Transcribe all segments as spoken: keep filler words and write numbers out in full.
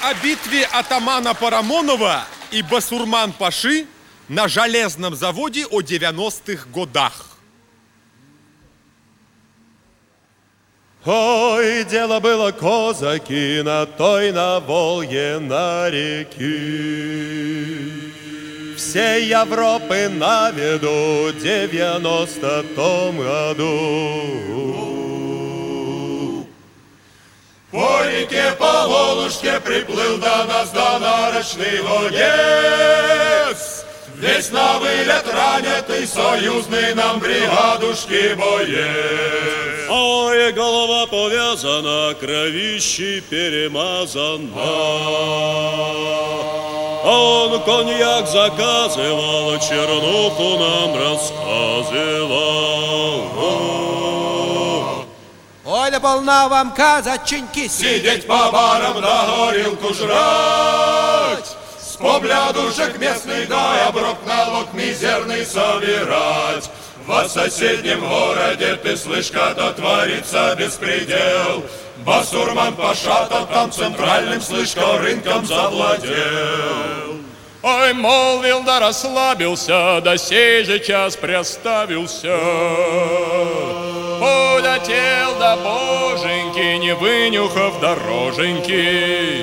о битве атамана Парамонова и басурман-паши на железном заводе о девяностых годах. Ой, дело было, козаки, на той на Волге на реки. Всей Европы на виду девяностом году. По реке, по Волжке приплыл до нас донарочный гонец. Весь на вылет ранятый, союзный нам бригадушки боец. Ой, голова повязана, кровищей перемазана. Он коньяк заказывал, чернуху нам рассказывал. Ой, да полна вам, казаченьки, сидеть по барам да горилку жрать. С поблядушек местных да оброк налог мизерный собирать. В соседнем городе ты слышь, когда творится беспредел. Басурман-паша-то там центральным, слышь-ка, рынком завладел. Ой, молвил да расслабился, да сей же час приоставился. Полетел да боженьки, не вынюхав дороженьки.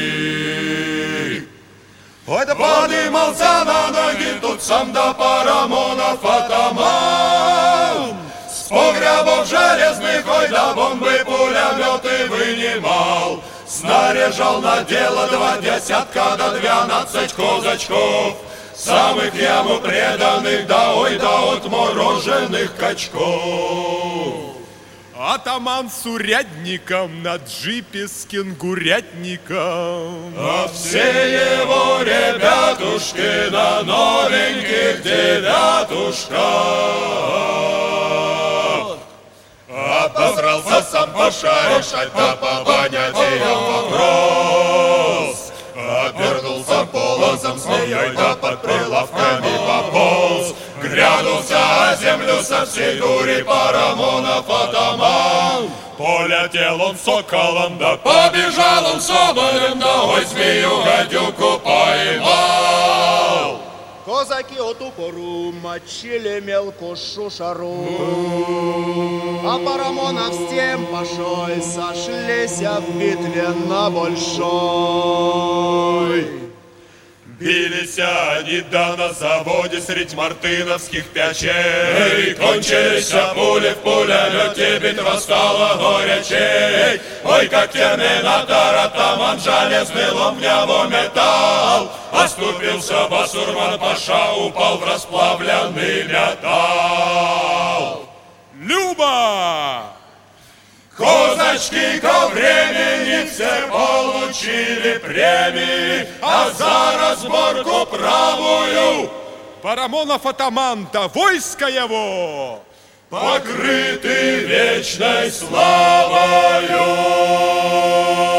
Ой, да подымался на ноги тут сам да Парамонов атаман. С погребов железных, ой, да бомбы пулеметы вынимал. Снаряжал на дело два десятка да двенадцать козачков. Самых ему преданных, да ой, да отмороженных качков. Атаман с урядником на джипе с кенгурятником. А все его ребятушки на новеньких девятушках. Обосрался сам Паша решать да по понятиям вопрос. Обернулся полозом змеей да под прилавками пополз. Грянулся о землю со всей дури Парамонов атаман. Полетел он соколом, да побежал он соболем, да ой, змею гадюку поймал. Козаки от упору мочили мелкую шушару, а Парамонов с тем Пашой сошлись в битве на большой. Бились они да на заводе средь мартыновских печей. Кончились пули в пулемете, битва стала горячей. Ой, как терминатор, атаман железный лом в него металл. Оступился басурман-паша, упал в расплавленный металл. Люба! Козачки ко времени все получили премии, а за разборку правую Парамонов атаман-то войско его покрыты вечной славою.